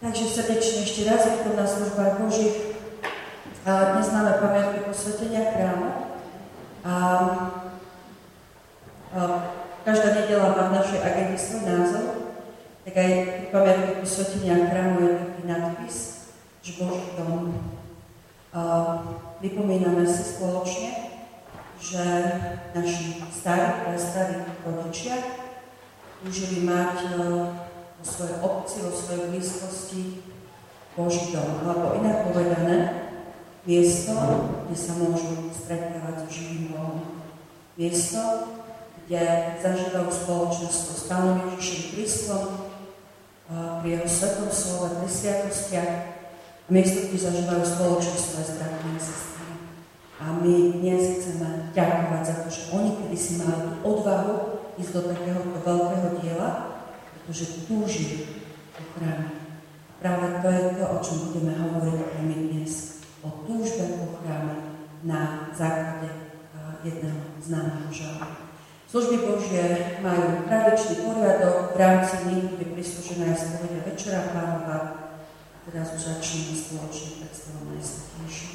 Takže srdečne ešte raz vítam na službách Božích. Dnes máme pamiatku posvetenia chrámu. Každá nedeľa má v našej agende svoj názov, tak aj pri pamiatke posvetenia chrámu je taký nadpis, že Boží dom. Vypomíname si spoločne, že naši starí rodičia túžili mať vo svojej obci, vo svojej blízkosti Boží dom, alebo inak povedané, miesto, kde sa môžu stretávať s živým Bohom. Miesto, kde zažívajú spoločnosť s Pánom Ježišom Kristom, pri jeho svetom slove, pri sviatostiach, a miesto, kde zažívajú spoločnosť s bratmi a sestrami. A my dnes chceme ďakovať za to, že oni kedysi mali tú odvahu ísť do takéhoto veľkého diela, pretože túžili po chráme. Práve to je to, o čom budeme hovoriť aj my dnes. O túžbe po chráme na základe jedného známeho žalmu. Služby Božie majú tradičný poriadok, v rámci nich bude prislúžená aj spovedia Večera Pánova. A teraz už začneme spoločne predstavom Najsvätejším.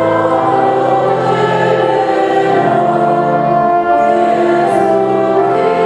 Yeah.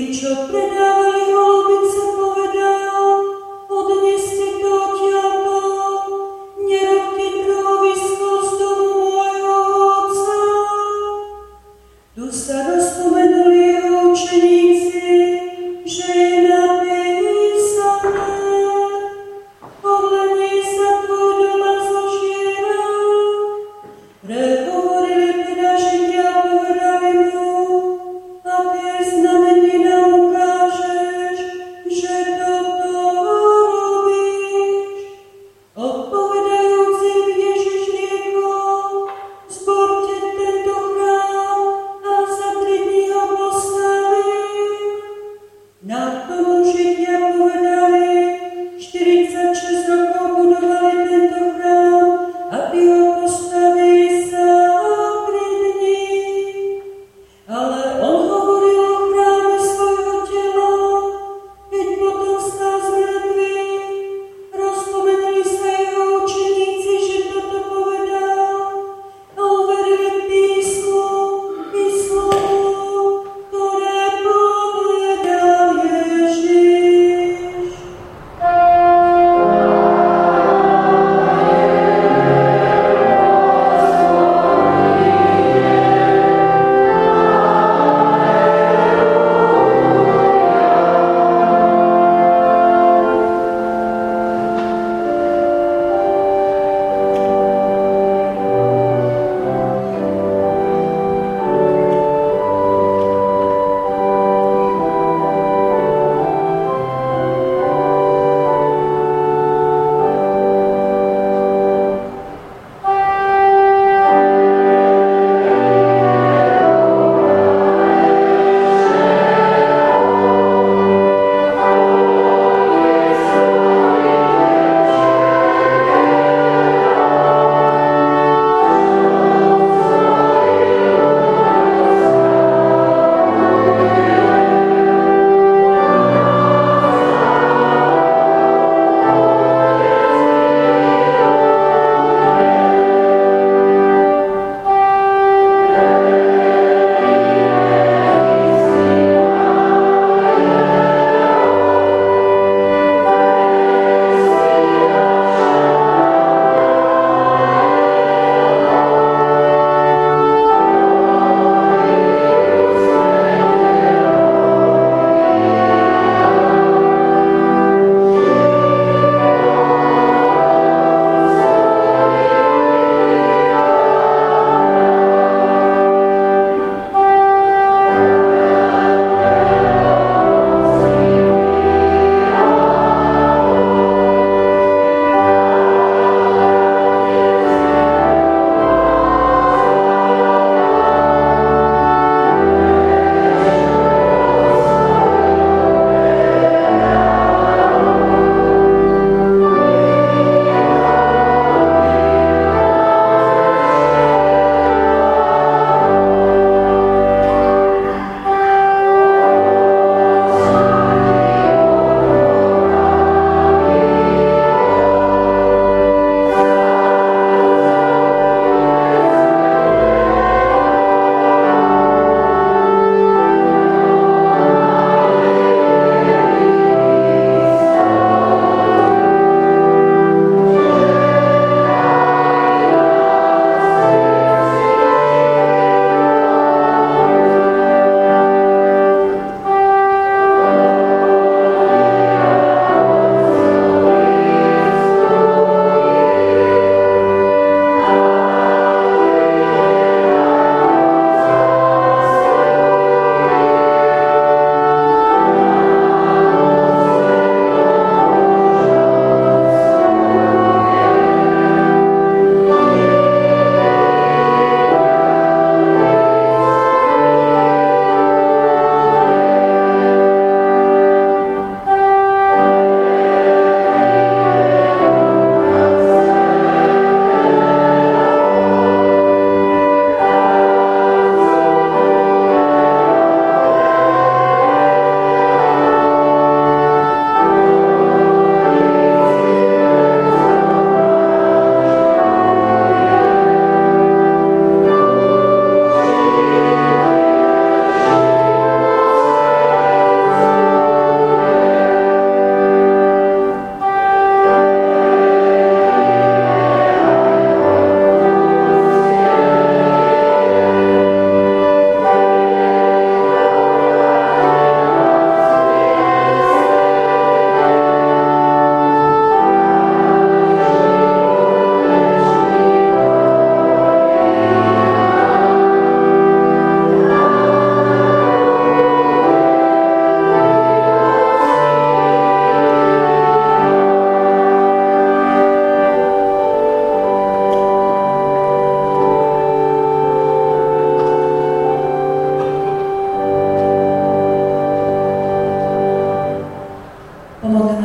čo predávali holubice, povedal, odneste to odtiaľto, nerobte druhovisko z domu môjho otca. Tu sa rozpomenuli jeho učeníci, že je napísané, ohľadni sa tvoj dom a zožiera. Prehovorili teda Židia a povedali mu, aké znamenie nám ukážeš, že to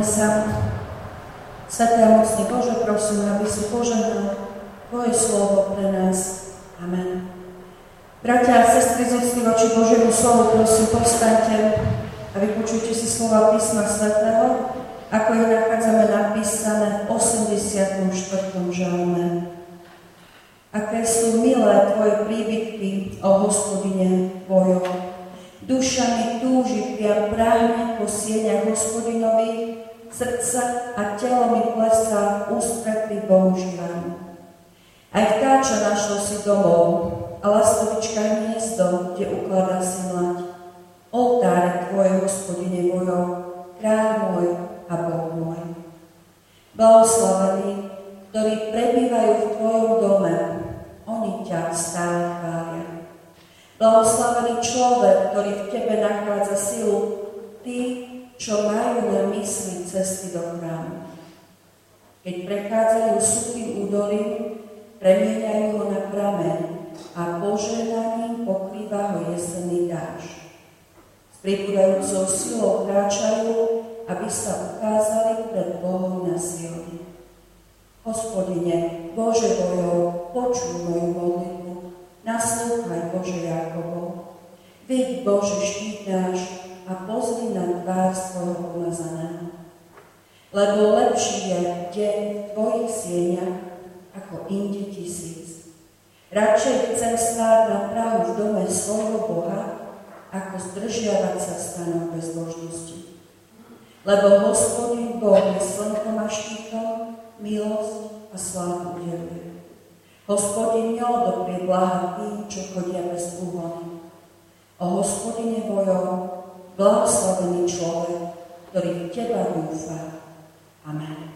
Pomodlíme sa. Svätý a mocný Bože, prosím, aby si požehnal Tvoje slovo pre nás. Amen. Bratia a sestry, z úcty voči Božiemu slovu, prosím, povstaňte a vypočujte si slova písma svätého, ako ich nachádzame napísané v 84. žalme. Aké sú milé Tvoje príbytky, o Hospodine Bojov. Duša mi túži, priam práhne po sieňach Hospodinových, srdca a telo mi plesá ústretí Bohu živému. Aj vtáča našlo si domov a lastovička hniezdo, kde ukladá si mlať. Oltáre Tvoje, Hospodine Bojov, kráľ môj a Boh môj. Blahoslavení, ktorí prebývajú v Tvojom dome, oni ťa stále chvália. Blahoslavený človek, ktorý v Tebe nachádza silu, tí, čo majú na mysli cesty do chrámu. Keď prechádzajú suchým údolím, premieňajú ho na prameň a požehnaním pokrýva ho jesenný dážď. S pribúdajúcou silou kráčajú, aby sa ukázali pred Bohom na Sione. Hospodine, Bože bojov, počuj moju modlitbu, naslúchaj, Bože Jakobov. Vidť, Bože, štít náš a pozri na tvár svojho pomazaného. Lebo lepší je deň v Tvojich sieňach, ako inde 1000. Radšej chcem stáť na prahu v dome svojho Boha, ako zdržiavať sa stanov bezbožnosti. Lebo Hospodin Boh je slnkom a štítom, milosť a slávu udeluje. Hospodin neodoprie blaha tým, čo chodia bez úhony. O Hospodine bojov, blahoslavený človek, ktorý v Teba dúfa. Amen.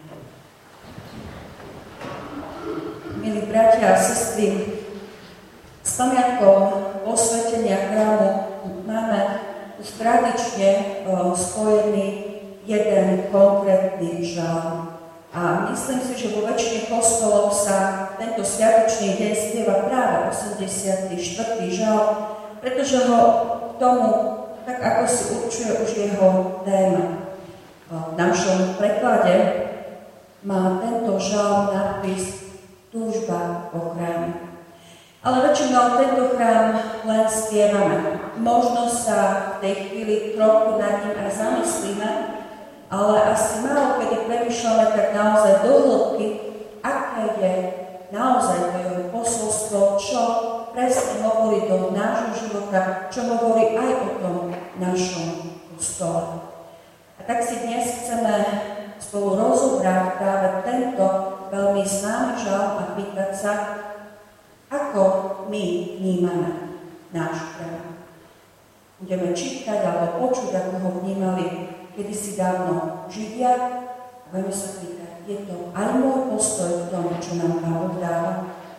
Milí bratia a sestry, s pamiatkou posvetenia chrámu máme už tradične spojený jeden konkrétny žalm. A myslím si, že vo väčšine kostolov sa tento sviatočný deň spieva práve 84. žalm, pretože ho k tomu, tak ako si určuje už jeho téma. V našom preklade má tento žalm nadpis Túžba po chráme. Ale väčšinou tento chrám len spievame. Možno sa v tej chvíli trochu nad ním aj zamyslíme, ale asi málo kedy premýšľame tak naozaj do hĺbky, aké je naozaj to jeho posolstvo, čo presne hovorí do nášho života, čo hovorí aj o tom našom kostole. A tak si dnes chceme spolu rozobrať práve tento veľmi známy žalm a pýtať sa, ako my vnímame náš chrám. Budeme čítať alebo počuť, ako ho vnímali kedysi dávno Židia a budeme sa pýtať, je to aj môj postoj v tom, čo nám Pán Boh dáva.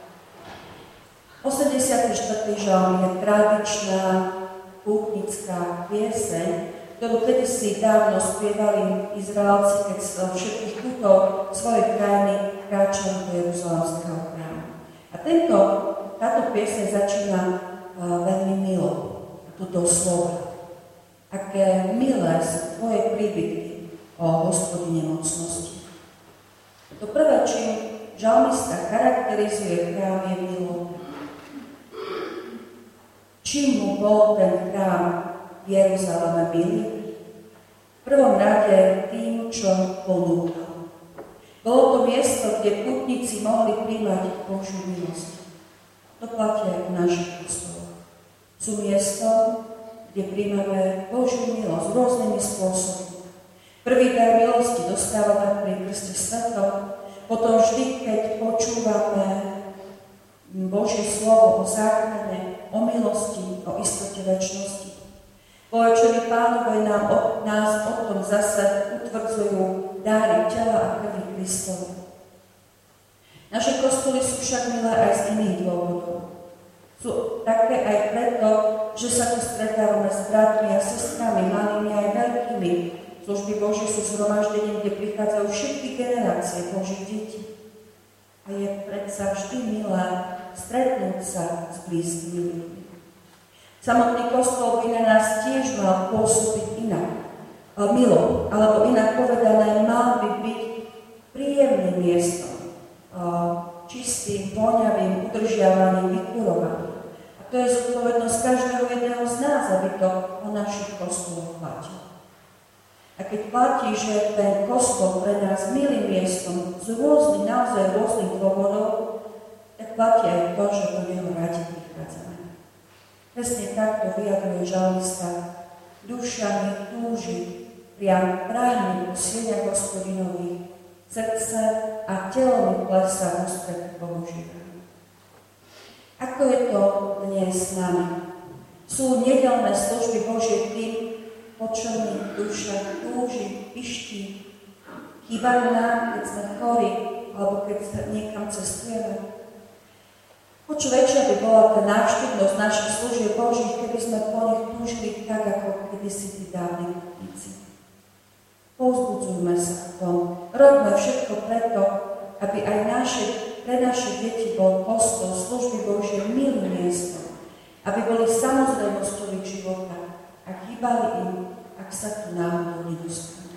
84. žalm je tradičná pútnická pieseň, ktorú kedysi dávno spievali Izraelci, keď z všetkých kútov svojej krajiny kráčali do Jeruzalemského chrámu. A táto pieseň začína veľmi milo, túto slovo. Aké milé sú Tvoje príbytky, o Hospodine mocnosti. To prvé, čím žalmista charakterizuje chrám, je milota. Čím mu bol ten chrám v Jeruzaleme milý? V prvom rade tým, čo ponúkal. Bolo to miesto, kde putníci mohli príjmať Božiu milosť. To platí aj v našich kostoloch. Sú miesto, kde príjmame Božiu milosť rôznymi spôsobmi. Prvý dar milosti dostávame pri krste svetom, potom vždy, keď počúvame Božie slovo o záchrane, o milosti, o istote večnosti. Po večeri Pánovej nás o tom zase utvrdzujú dáry tela a krvi Kristovi. Naše kostoly sú však milé aj z iných dôvodov. Sú také aj preto, že sa tu stretávame s bratmi a sestrami, malými aj veľkými. Služby Božie sú zhromaždením, kde prichádzajú všetky generácie Božích detí. A je predsa vždy milé stretnúť sa s blízkymi ľuďmi. Samotný kostol by na nás tiež mal pôsobiť inak. milo, alebo inak povedané, mal by byť príjemným miestom, čistým, voňavým, udržiavaným, vykurovaným. A to je zodpovednosť každého jedného z nás, aby to o našich kostoloch platilo. A keď platí, že ten kostol pre nás milým miestom z rôznych, naozaj rôznych dôvodov, tak platí aj to, že do neho radi prichádzame. Presne takto vyjadruje žalmista: duša mi túži, priam prahne po sieňach Hospodinových, srdce a telo mi klesá v ústretí Božího. Ako je to dnes s nami? Sú nedeľné služby Božie tým, po čom mi duša túži, piští? Chýbajú nám, keď sme chorí, alebo keď niekam cestujeme? O čo väčšia by bola tá návštevnosť našich služieb Božích, keby sme po nich túžili tak, ako kedysi tí dávni putníci. Povzbudzujme sa v tom. Robme všetko preto, aby aj pre naše deti bol kostol služby Božie milým miestom, aby boli samozrejmosťou ich života a chýbali im, ak sa tu náhodou nedostanú.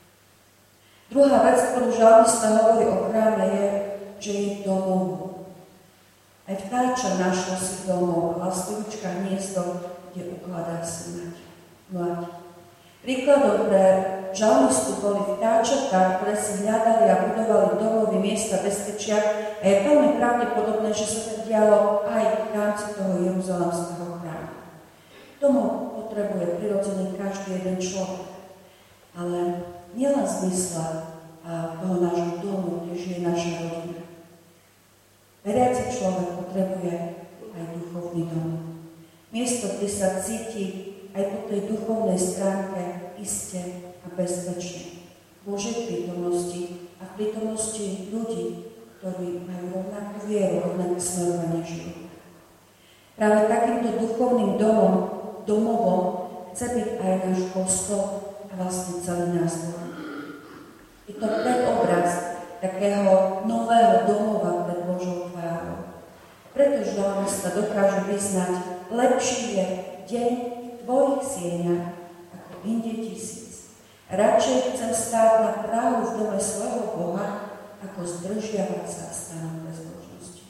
Druhá vec, ktorú žalmista hovorí o chráme, je, že je domov. Aj vtáča našlo si domov a lastovička hniezdo, kde ukladá si mlať. Príkladom pre žalmistu boli vtáčatá, ktoré si hľadali a budovali domovy miesta bezpečia, a je veľmi pravdepodobné, že sa to dialo aj v rámci toho jeruzalemského chrámu. Domov potrebuje prirodzene každý jeden človek, ale nielen v zmysle toho nášho domu, kde žije naša rodina. Veriaci človek potrebuje aj duchovný dom. Miesto, kde sa cíti aj po tej duchovnej stránke iste a bezpečne. V Božej prítomnosti a v prítomnosti ľudí, ktorí majú rovnakú vieru, rovnaké smerovanie života. Práve takýmto duchovným domovom chce byť aj náš kostol a vlastne celý náš dom. Je to predobraz takého nového domova pred Božou tvárou. Preto žalmista dokáže vyznať: lepší je deň v tvojich sieňach ako inde 1000. Radšej chcem stáť na prahu v dome svojho Boha, ako zdržiavať sa v stane bezbožnosti.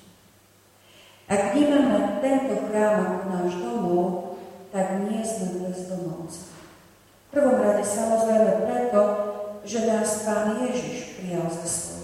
Ak vnímame tento chrám ako náš domov, tak nie sme bezdomovci. V prvom rade samozrejme preto, že nás Pán Ježiš prijal za svoj.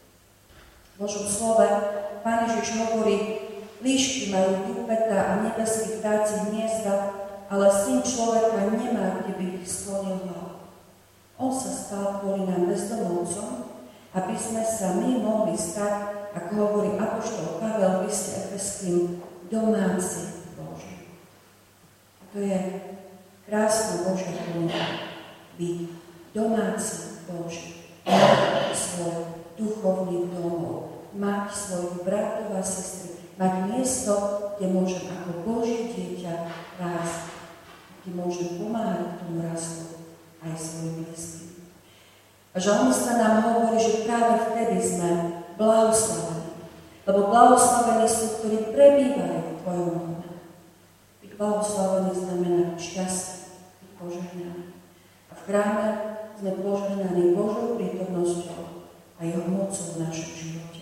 V Božom slove Pán Ježiš hovorí: líšky majú dúpetá a nebeskí vtáci hniezda, ale Syn človeka nemá, kde by ich sklonil hlavu. On sa stal kvôli nám bezdomovcom, aby sme sa my mohli stať, ako hovorí apoštol Pavel v liste Efeským, domáci Boží. A to je krásna Božia ponuka, byť domáci Boží, mať svoj duchovný domov, mať svojich bratov a sestry, mať miesto, kde môžem ako Božie dieťa rásť, kde môžem pomáhať k tomu rastu aj svojim blízkym. A žalmista nám hovorí, že práve vtedy sme blahoslavení, lebo blahoslavení sú, ktorí prebývajú v tvojom dome. Byť blahoslavený znamená šťastie, byť požehnaný. A v chráme sme požehnaní Božou prítomnosťou a jeho mocou v našom živote.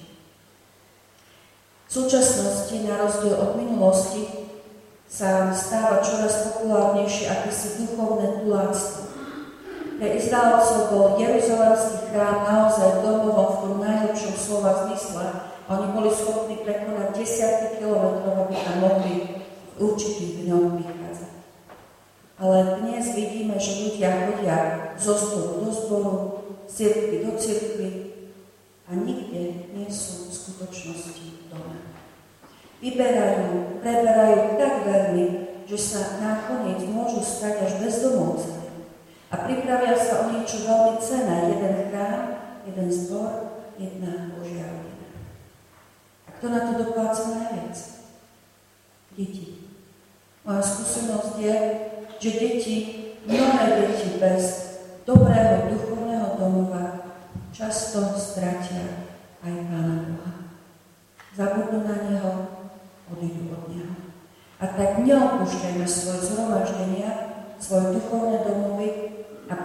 V súčasnosti, na rozdiel od minulosti, sa stáva čoraz populárnejšie akési duchovné tuláctvo. Pre Izraelcov bol Jeruzalemský chrám naozaj domovom v tom najlepšom slova zmysle. Oni boli schopní prekonať desiatky kilometrov, aby tam mohli v určitých dňoch prichádzať. Ale dnes vidíme, že ľudia chodia zo zboru do zboru, z cirkvi do cirkvi a nikde nie sú v skutočnosti doma. Vyberajú, preberajú tak veľmi, že sa nakoniec môžu stať až bezdomovcami. A pripravia sa o niečo veľmi cenné. Jeden chrám, jeden zbor, jedna Božia rodina. A kto na to dopláca najviac? Deti. Moja skúsenosť je, že mnohé deti bez dobrého duchovného domova často stratia aj Pána Boha. Zabudnú na Neho, odídu od Neho. A tak neopúšťajme svoje zhromaždenia, svoje duchovné domovy a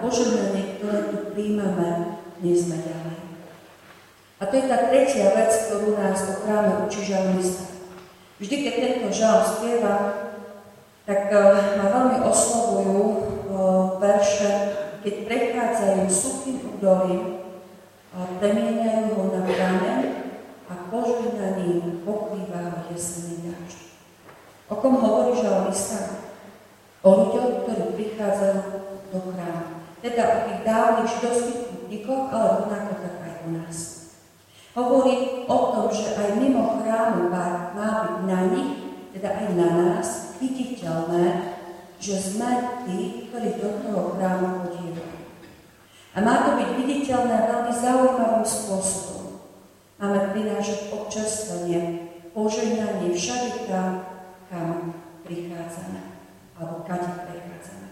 požehnanie, ktoré tu príjmame, nesme ďalej. A to je tá tretia vec, ktorú nás o chráme učí žalmista. Vždy, keď tento žalm spieva, tak ma veľmi oslovujú verše, keď prechádzajú suchým údolím, premieňajú ho na prameň a požehnaním pokrýva jesenný dážď. O kom hovorí žalmista? O ľuďoch, ktorí prichádzajú do chrámu. Teda o tých dávnych židovských pútnikoch, ale rovnako tak aj u nás. Hovorí o tom, že aj mimo chrámu má byť na nich, teda aj na nás, viditeľné, že sme tí, ktorí do toho chrámu chodívajú. A má to byť viditeľné veľmi zaujímavým spôsobom. Máme prinášať občerstvenie, požehnanie všade tam, kam prichádzame, alebo kade prechádzame.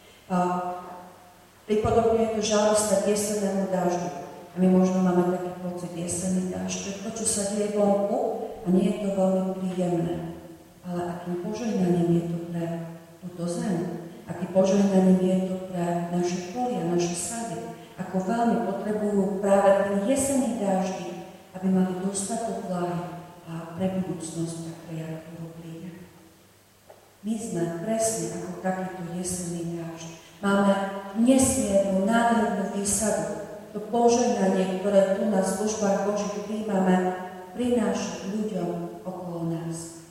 Pripodobňuje to žalmista k jesennému dážďu. A my možno máme taký pocit jesenný dážď, to, čo sa deje vonku, a nie je to veľmi príjemné. Ale akým požehnaním je to pre túto zem, akým požehnaním je to pre naše polia, naše sady, ako veľmi potrebujú práve ten jesenný dáždy, aby mali dostatok vláhy a pre budúcnosť a pre jar, ktorú príde. My sme presne ako takýto jesenný dážď. Máme nesmiernu, nádhernú výsadu. To požehnanie, ktoré tu na službách Božích príjmame, prináša ľuďom okolo nás.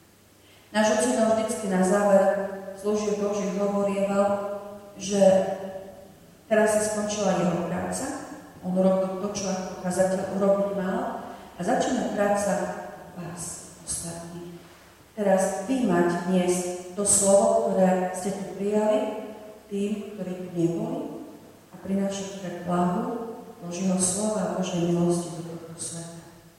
Náš otec vždycky na záver služieb Božích hovorieval, že teraz sa skončila jeho práca, on robil to, čo ako kazateľ urobiť mal, a začína práca vás, ostatných. Teraz vy máte dnes to slovo, ktoré ste tu prijali, tým, ktorí tu neboli, a prinášať tak vláhu Božieho slova a Božej milosti do tohto sveta.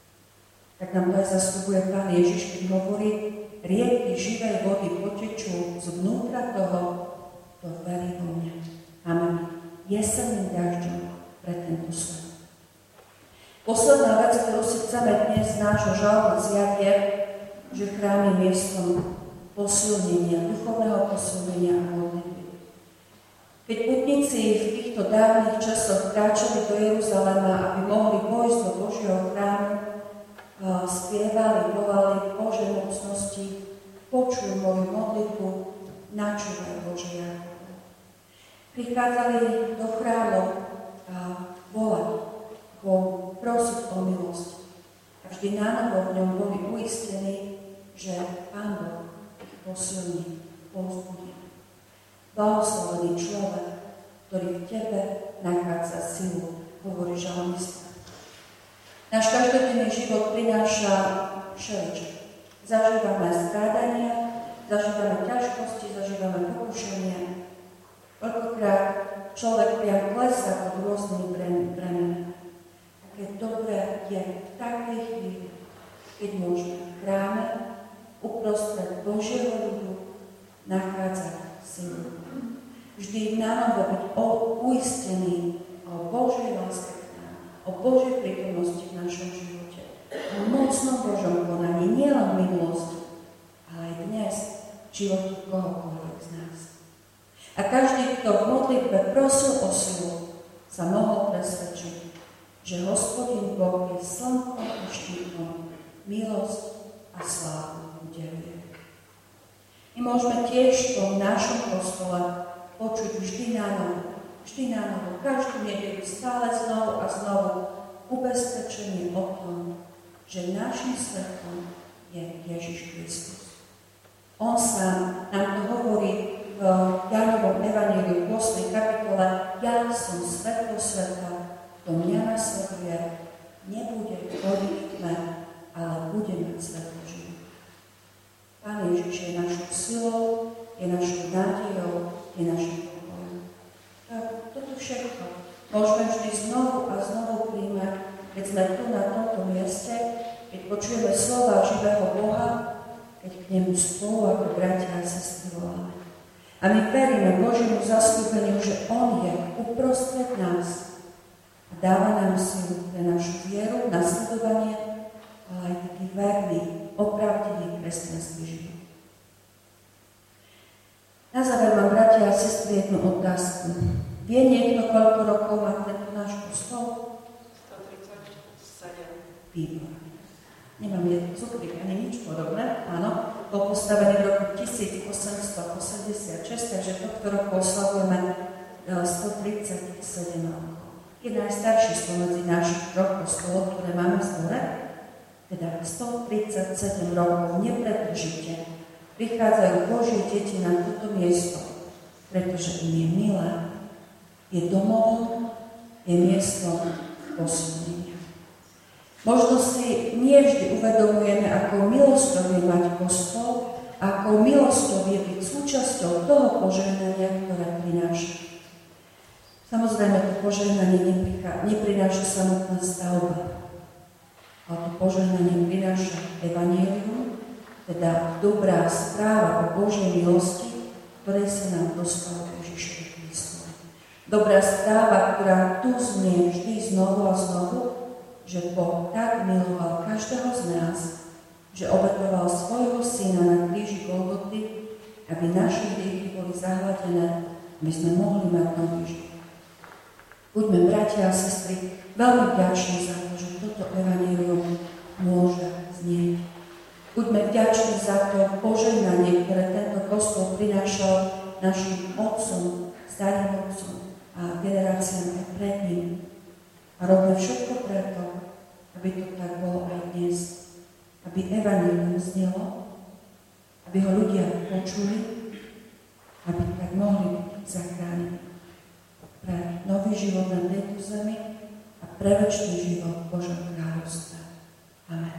Tak nám to aj zasľubuje Pán Ježiš, keď hovorí, rieky živej vody potečú zvnútra toho, kto verí vo mňa. Máme byť jesenným dážďom pre tento svet. Posledná vec, ktorú si chceme dnes z nášho žalmu vziať, je, že chrám je miestom posilnenia, duchovného posilnenia a modlitby. Keď putníci v týchto dávnych časoch kráčali do Jeruzalema, aby mohli vojsť do Božieho chrámu, spievali, volali Božej mocnosti, počuj moju modlitbu, načúvaj Bože Jákob. Prichádzali do chrámu a volali Bohu, prosiť o milosť. A vždy nánovo v ňom boli uistení, že Pán Boh ich posilní, povzbudí. Blahoslavený človek, ktorý v tebe nachádza silu, hovorí žalmista. Náš každodenný život prináša všeličo. Zažívame strádania, zažívame ťažkosti, zažívame pokušenia. Koľkokrát človek priam klesá pod rôznymi bremenami. Aké dobré je v takej chvíli, keď môžeme v chráme uprostred Božieho ľudu nachádzať silu. Vždy nánovo byť uistený o Božej láske k nám, o Božej prítomnosti v našom živote, o mocnom Božom konaní, nielen v minulosti, ale aj dnes v živote kohokoľvek z nás. A každý, kto v modlitbe prosil o silu, sa mohol presvedčiť, že Hospodin Boh je slnkom a štítom, milosť a slávu udeľuje. My môžeme tiež v tom našom kostole počuť vždy na novo, každú nedeľu stále znovu a znovu ubezpečenie o tom, že našim svetlom je Ježiš Kristus. On sám nám to hovorí v Jánovom evanjeliu v 8. kapitole: Ja som svetlo sveta, kto mňa nasleduje, nebude chodiť v tme, ale bude mať svetlo života. Pán Ježiš je našou silou, je našou nádejou, je našim pokojom. Toto všetko môžeme vždy znovu a znovu príjmať, keď sme tu na tomto mieste, keď počujeme slova živého Boha, keď k nemu spolu ako bratia a sestry voláme. A my veríme Božiemu zasľúbeniu, že On je uprostred nás a dáva nám silu pre našu vieru, nasledovanie, ale aj taký verný, opravdivý kresťanský život. Na záver mám, bratia a sestry, jednu otázku. Vie niekto, koľko rokov má tento náš kostol? 137. Výborné. Nemám jeden cukrík ani nič podobné. Áno, bol postavený v roku 1886, takže tohto roku oslavujeme 137 rokov. Je najstarší spomedzi našich troch kostolov, ktoré máme v zbore. Teda 137 rokov nepretržite prichádzajú Božie deti na toto miesto, pretože im je milé, je domovom, je miestom posilnenia. Možno si nie vždy uvedomujeme, akou milosťou je mať kostol, akou milosťou je byť súčasťou toho požehnania, ktoré prináša. Samozrejme, to požehnanie neprináša samotná stavba, ale to požehnanie prináša evanjelium, teda dobrá správa o Božej milosti, ktorej sa nám dostalo Ježišovi Kristovi. Dobrá správa, ktorá tu znie vždy znovu a znovu, že Boh tak miloval každého z nás, že obetoval svojho syna na kríži Golgoty, aby naše hriechy boli zahladené, aby sme mohli mať nový život. Buďme, bratia a sestry, veľmi vďační za to, že toto evanjelium môže znieť. Buďme vďační za to požehnanie, ktoré tento kostol prinášal našim otcom, starým otcom a generáciám aj pred ním. A robíme všetko preto, aby to tak bolo aj dnes. Aby evanjelium znelo, aby ho ľudia počuli, aby tak mohli byť zachránení pre nový život na tejto zemi a pre večný život v Božom kráľovstve. Amen.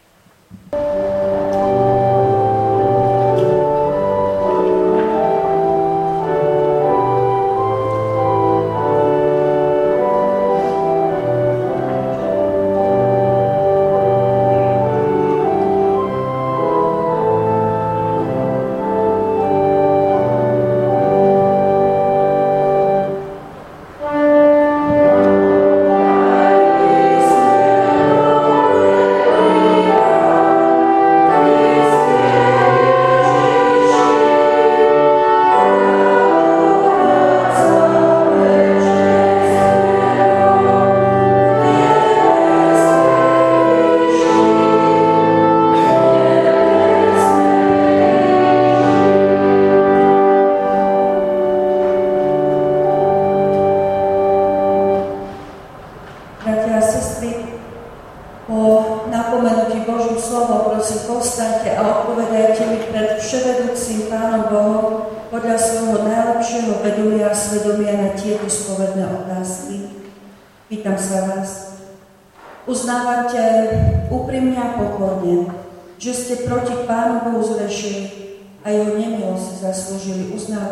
Pýtam sa vás, uznávate úprimne a pokorne, že ste proti Pánu Bohu zrešili a jeho nemilosť zaslúžili.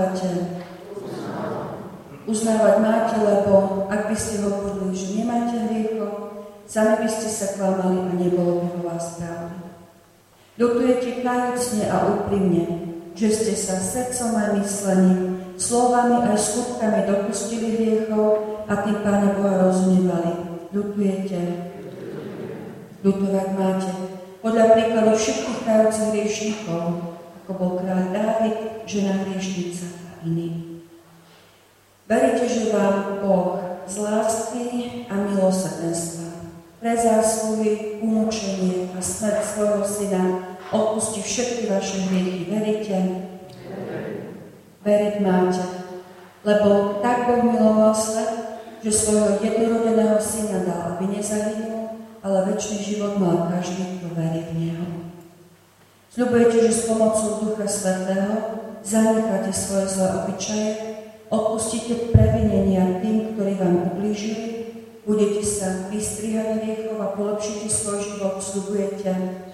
Uznávať máte, lebo ak by ste hovorili, že nemáte hriechov, sami by ste sa klamali a nebolo by vo vás pravdy. Ľutujete kajúcne a úprimne, že ste sa srdcom aj myslením, slovami aj skutkami dopustili hriechov a tým Pána Boha rozhnevali. Ľutujete? Ľutovať máte. Podľa príkladu všetkých kajúcich hriešníkov, ako bol kráľ Dávid, žena hriešnica a iní. Veríte, že vám Boh z lásky a milosrdenstva pre zásluhy, umúčenie a smrť svojho syna odpustí všetky vaše hriechy. Veríte? Veriť máte. Lebo tak Boh miloval svet, že svojho jednorodeného syna dal, aby nezahynul, ale večný život mal každý, kto verí v Neho. Sľubujete, že s pomocou Ducha Svätého zanecháte svoje zlé obyčaje, odpustíte previnenia tým, ktorí vám ublížili, budete sa vystrihať hriechov a polepšíte svoj život, sľubujete?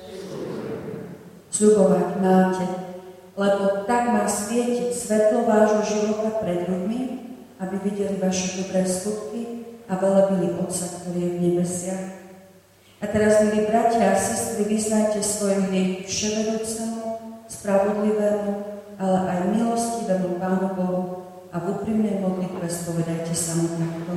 Sľubovať máte, lebo tak má svietiť svetlo vášho života pred ľuďmi, aby videli vaše dobré skutky a velebili Otca, ktorý je v nebesiach. A teraz, milí bratia a sestry, vyznajte svoje hriechy vševedúcemu, spravodlivému, ale aj milostivému Pánu Bohu a v úprimnej modlitbe spovedajte sa mu takto.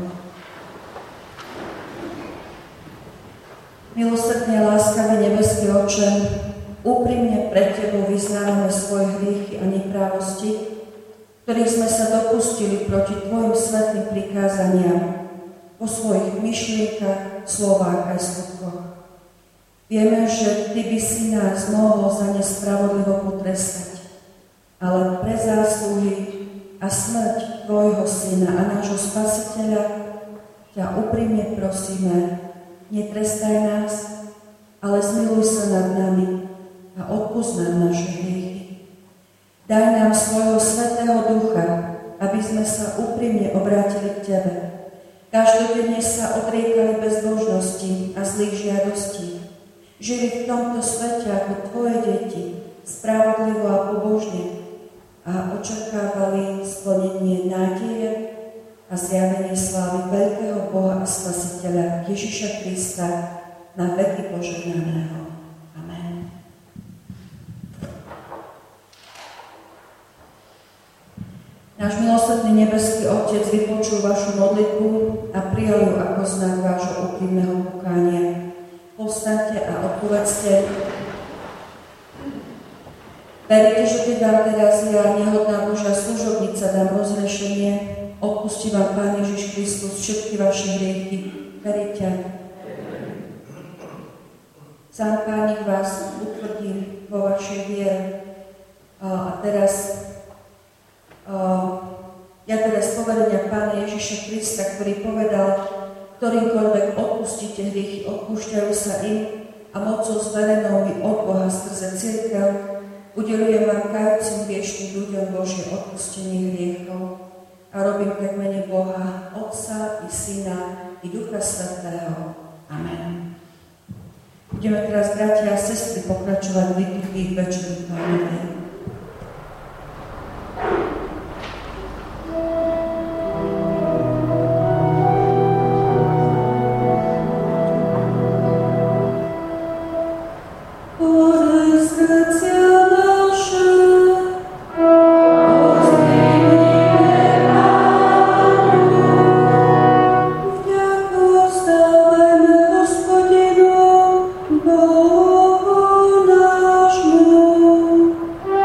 Milosrdne a láskavý nebeský Otče, úprimne pred Tebou vyznávame svoje hriechy a neprávosti ktorých sme sa dopustili proti Tvojim svätým prikázaniam vo svojich myšlienkach, slovách aj skutkoch. Vieme, že Ty by si nás mohol za nespravodlivo potrestať, ale pre zásluhy a smrť Tvojho Syna a nášho Spasiteľa ťa úprimne prosíme, netrestaj nás, ale zmiluj sa nad nami a odpusť nám naše hriechy. Daj nám svojho Svätého Ducha, aby sme sa úprimne obrátili k Tebe. Každodenne sa odriekali bezbožnosti a zlých žiadostí. Žili v tomto svete ako Tvoje deti, spravodlivo a pobožne a očakávali splnenie nádeje a zjavenie slávy veľkého Boha a Spasiteľa Ježiša Krista na veky požehnaného. Amen. Náš milosrdný nebeský Otec vypočul vašu modlitbu a prijal ju ako znak vášho úprimného pokánia. Povstaňte a odpovedzte: Veríte, že keď vám teraz ja, nehodná Božia služobnica, dám rozhrešenie, odpustí vám Pán Ježiš Kristus všetky vaše hriechy. Veríte? Sám Pán vás utvrdí vo vašej viere. A teraz ja z povedania Pána Ježiša Krista, ktorý povedal: ktorýmkoľvek odpustíte hriechy, odpúšťajú sa im, a mocou zverenou mi od Boha skrze cirkev udelujem vám kajúcim hriešným ľuďom Božie odpustenie hriechov. A robím tak v mene Boha, Otca i Syna i Ducha Svätého. Amen. Budeme teraz, bratia a sestry, pokračovať v liturgii Večery Pánovej. Bohu nášmu.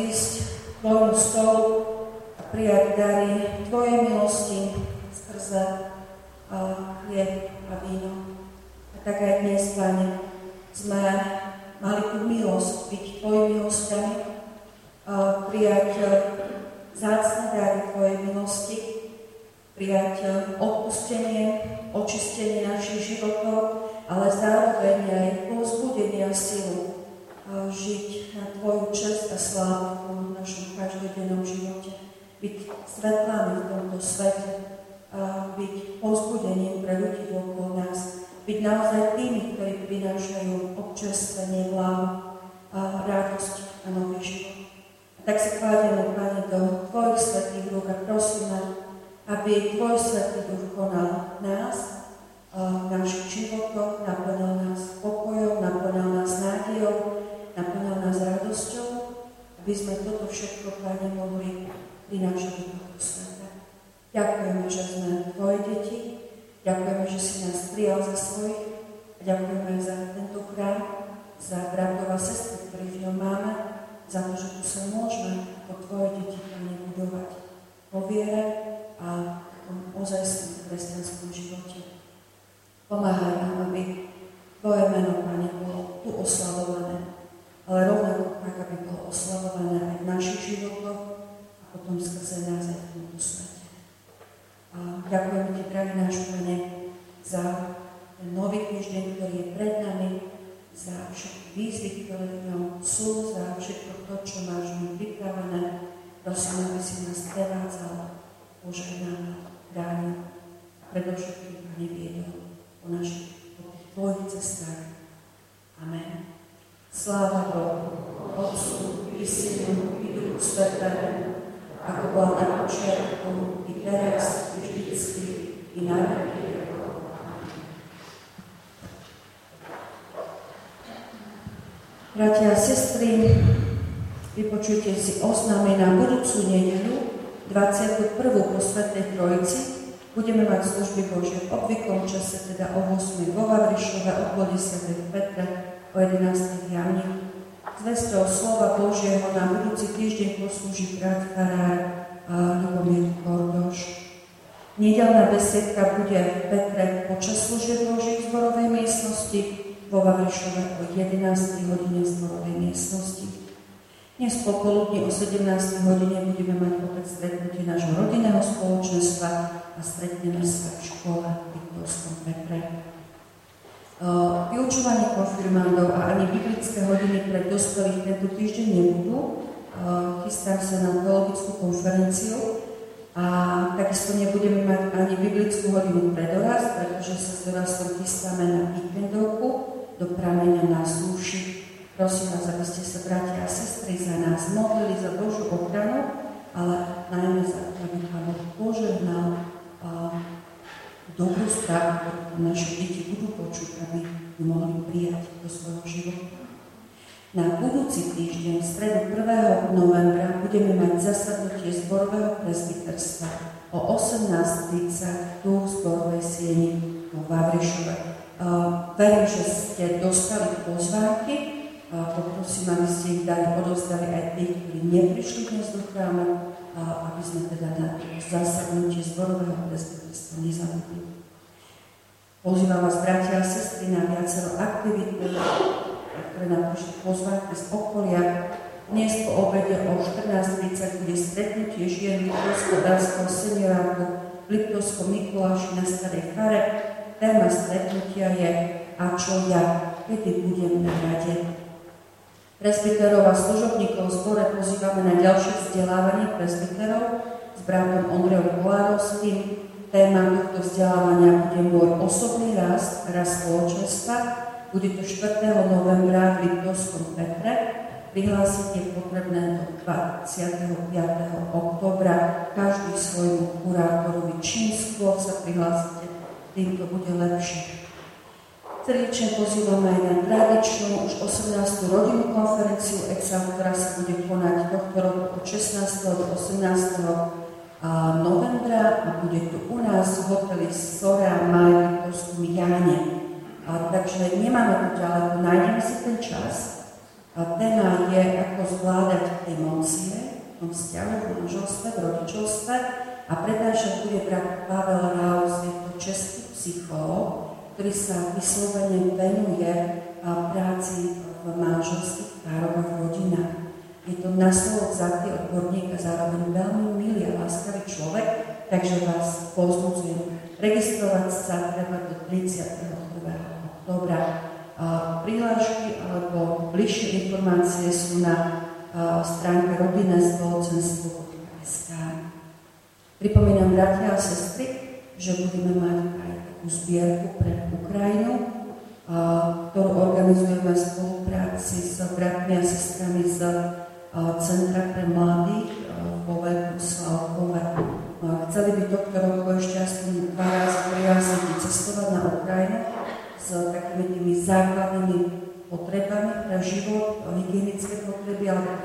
prísť k tvojmu stolu a prijať dary tvojej milosti skrze chlieb a víno. A tak aj dnes, Pane, sme mali tú milosť byť tvojimi hostiami, prijať vzácne dary tvojej milosti, prijať odpustenie, očistenie našich životov, ale zároveň aj povzbudenie a silu žiť na tvoju česť a slávu v našom každodennom živote. Byť svetlami v tomto svete, byť povzbudením pre ľudí okolo nás, byť naozaj tými, ktorí prinášajú občerstvenie, slávu, radosť a nový život. A tak sa kladieme, Pane, do tvojich svätých rúk a prosíme, aby tvoj Svätý Duch konal nás, v našich životoch, naplňal nás pokojom, naplňal nás nádejou, naplňal nás radosťou, aby sme toto všetko, Pane, mohli prinášať do tohto sveta. Ďakujeme, že sme tvoje deti, ďakujeme, že si nás prijal za svojich a ďakujeme za tento chrám, za bratov a sestry, ktorých v ňom máme, za to, že tu sa môžeme ako tvoje deti, Pane, budovať po viere a v tom ozajstvom kresťanskom živote. Pomáhaj nám, aby tvoje meno, Pane, bolo tu oslavované, ale rovnako tak, aby bolo oslavované aj v našich životoch a potom skrze nás aj v tomto svete. A ďakujeme ti, drahý náš Pane, za ten nový týždeň, ktorý je pred nami, za všetky výzvy, ktoré v ňom sú, za všetko to, čo máš mi pripravené. Prosím, aby si nás prevádzal, požehnal, bránil a predovšetkým, Pane, viedol po tých tvojich cestách. Amen. Sláva Bohu, Otcu i Synu i Duchu Svätému, ako bola na počiatku, i teraz, i vždycky, i na veky. Bratia a sestry, vypočujte si oznámy na budúcu nedeľu, 21. po Svätej Trojici. Budeme mať služby Božie v obvyklom čase, teda o 8. vo Vavrišove, o 10. v Petre, o 11. v Jamniku. Zvesťou slova Božieho na budúci týždeň poslúži brat farár Ľubomír Kordoš. Nedeľná besiedka bude v Petre počas služieb Božích v zborovej miestnosti, vo Vavrišove o 11. hodine v zborovej miestnosti. Dnes popoludní o 17. hodine budeme mať opäť stretnutie nášho rodinného spoločenstva a stretneme sa v škole v Liptovskom Petre. Vyučovanie konfirmandov a ani biblické hodiny pre dospelých tento týždeň nebudú. Chystám sa na teologickú konferenciu a takisto nebudeme mať ani biblickú hodinu pre dorast, pretože sa s dorastom chystáme na víkendovku do prameňa na súši. Prosím vás, aby ste sa, bratia a sestry, za nás modlili za Božiu ochranu, ale najmä za to, aby Pán Boh požehnal dobrú správu, ktorú naše deti budú počuť, aby ju mohli prijať do svojho života. Na budúci týždeň, v stredu 1. novembra, budeme mať zasadnutie zborového presbyterstva o 18:30 tu v zborovej sieni vo Vavrišove. Verím, že ste dostali pozvánky. Poprosím, aby ste ich odovzdali aj tých, ktorí neprišli dnes do chrámu, aby sme teda na zasadnutie zborového presbyterstva nezabudli. Pozývam vás, bratia a sestry, na viacero aktivít, ktoré nám prišli pozvánky z okolia. Dnes po obede o 14:30 bude stretnutie žien Liptovsko-Dánskeho seniorátu v Liptovskom Mikuláši na Starej fare. Téma stretnutia je A čo ja, kedy budem na rade. Presbyterov a služobníkov v zbore pozývame na ďalšie vzdelávanie presbyterov s bratom Ondrejom Kolárovským. Téma tohto vzdelávania bude môj osobný rast spoločenstva. Bude to 4. novembra v Liptovskom Petre. Prihlásiť je potrebné do 25. októbra. Každý svojmu kurátorovi. Čím skôr sa prihlásite, tým to bude lepšie. Srdečne pozývame aj na tradičnú už 18. rodinnú konferenciu EXAL, ktorá sa bude konať tohto roku od 16. do 18. novembra a bude tu u nás v hoteli Sora Maj v Liptovskom Jáne. Takže nemáme to ďaleko, nájdeme si ten čas Téma je, ako zvládať emócie v tom vzťahu, v manželstve, v rodičovstve a prednášať bude brat Pavel Raus, je to český psychológ, ktorý sa vyslovene venuje práci v manželských pároch a v rodinách. Je to na slovo vzatý odborník a zároveň veľmi milý a láskavý človek, takže vás povzbudzujem registrovať sa treba do 31. októbra. Prihlášky alebo bližšie informácie sú na stránke rodinné-spoločenstvo.sk. Pripomínam, bratia a sestry, že budeme mať aj takú zbierku pre Ukrajinu, ktorú organizujeme v spolupráci s bratmi a sestrami z Centra pre mladých vo Veľkom Slavkove. Chceli by tohto roku ešte aspoň 2 razy prihlásiť cestovať na Ukrajinu s takými tými základnými potrebami pre život, hygienické potreby alebo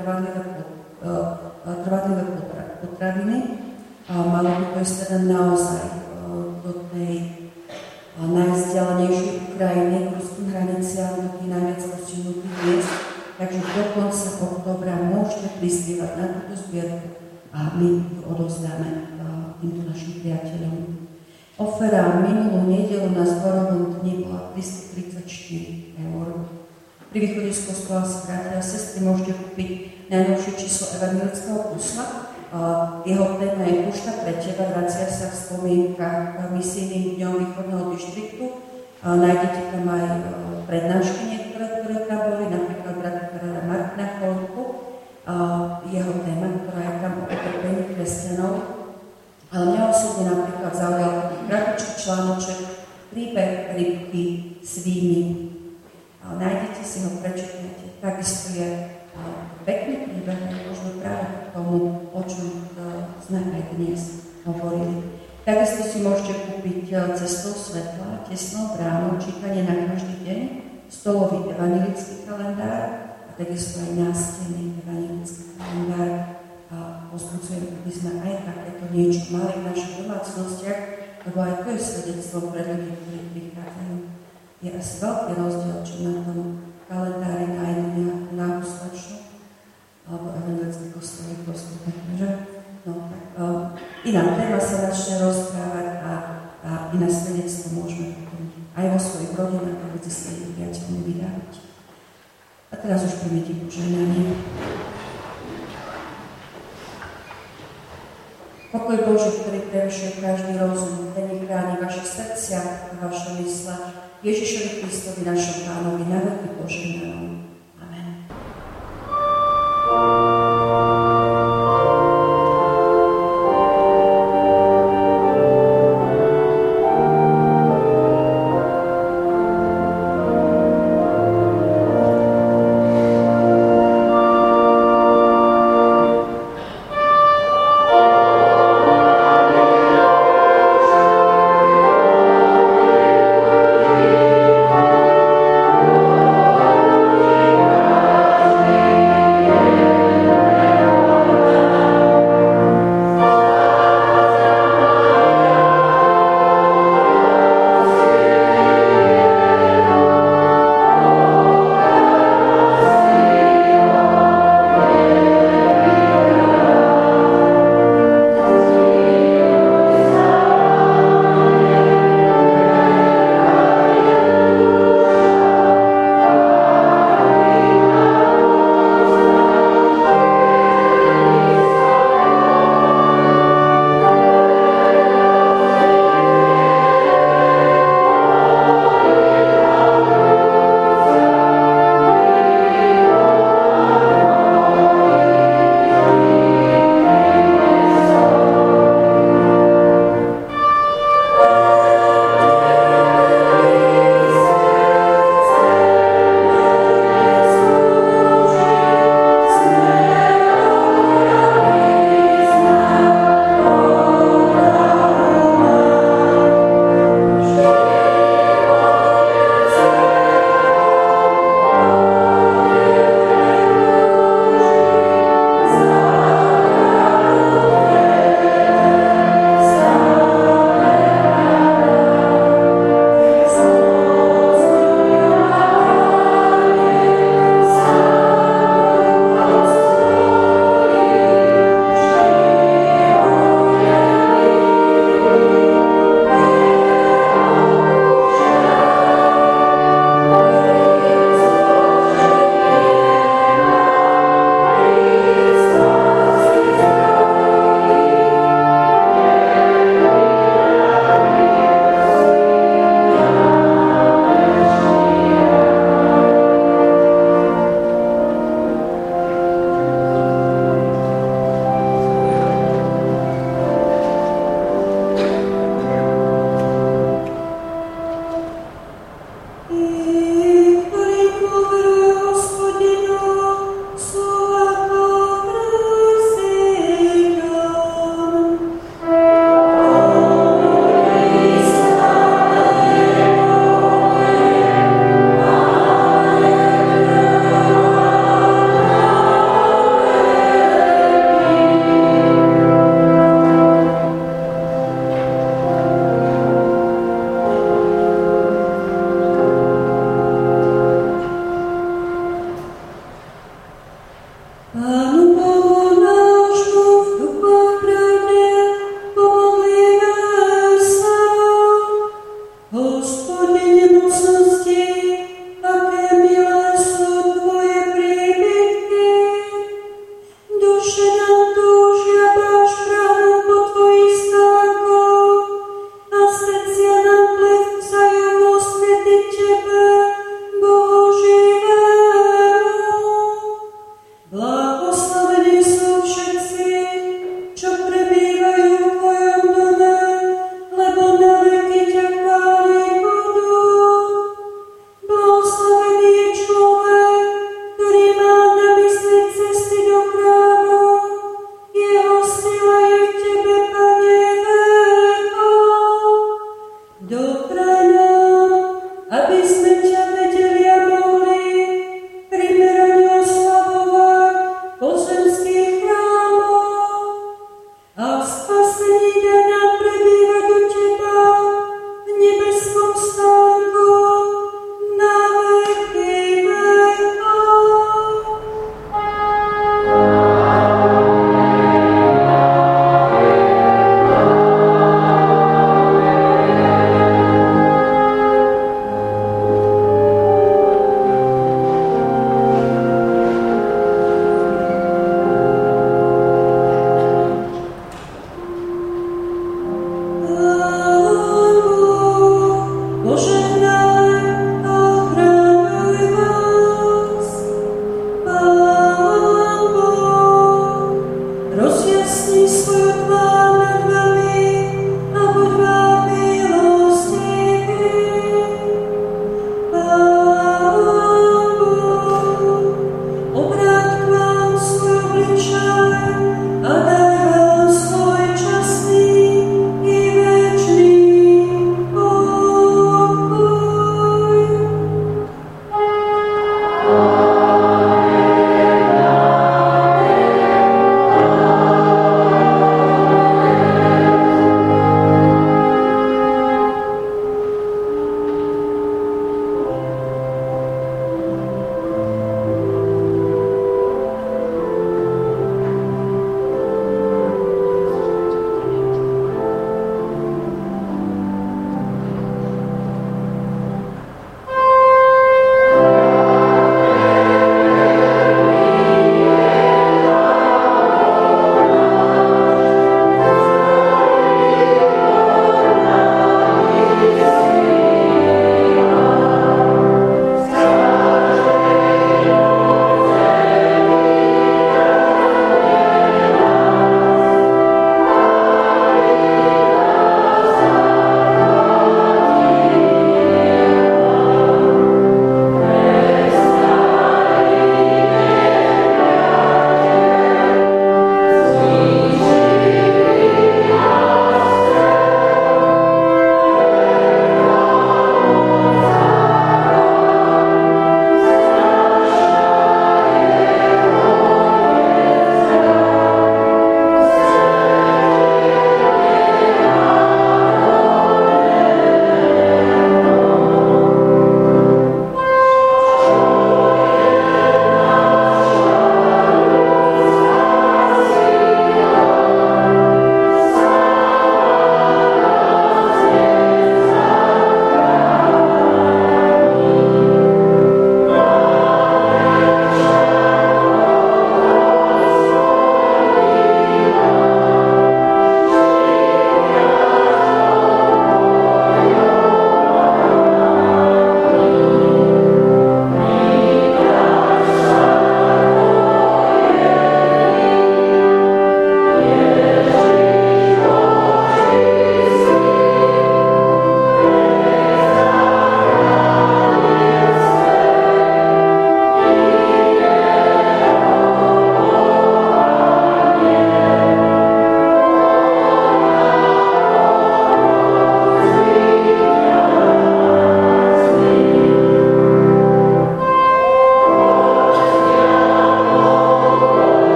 trvanlivé potraviny. Malo by to ísť teda naozaj do tej najvzdialenejšej Ukrajiny, k ruským hraniciam, do tých najviac postihnutých miest. Takže do konca októbra môžete prispievať na túto zbierku a my to odovzdáme týmto našim priateľom. Ofera minulú nedeľu na zborovom dni bola 334 €. Pri východe z kostola si, bratia a sestry, môžete kúpiť najnovšie číslo evangelického pusla. Jeho téma je Pušta pre teba, vracia sa v spomienkach misijným dňom východného dištriktu. Nájdete tam aj prednášky niektoré, ktoré tam boli, napríklad brata Karela Martina Kolku, jeho téma, ktorá je tam o utrpení kresťanov. Ale mňa osobne napríklad zaujal kratičký článoček Príbeh rybky s víny. Nájdete si ho, prečítajte. Takisto je pekný príbeh, možno práve k tomu, o čom sme aj dnes hovorili. Takisto si môžete kúpiť Cestou svetla, Tesnou bránou, čítanie na každý deň, stolový evangelický kalendár a takisto aj nástenný evangelický kalendár. A pozbudzujem, aby sme aj takéto niečo mali v našich domácnostiach, lebo aj to je svedectvo pre ľudí, ktorí prichádzajú. Je asi veľký rozdiel, či na tom kalendári nájdu nejakú náhuslačnú alebo evangelické kostolí postup. No, iná téma sa začne rozprávať a iné svedectvo môžeme potom aj vo svojich rodinách a medzi svojimi priateľmi vydávať. A teraz už príjmite požehnanie. Pokoj Boží, ktorý prevyšuje každý rozum, ten chráni vaše srdcia a vaše mysle, Ježišovi Kristovi, našom Pánovi, na veky požehnanom. Amen. Amen. I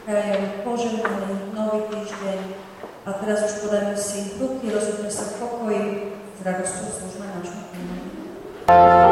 prajem požehnaný nový týždeň a teraz už podajme si ruky, rozhodne sa v pokoji, s radosťou slúžme nášmu Pánovi.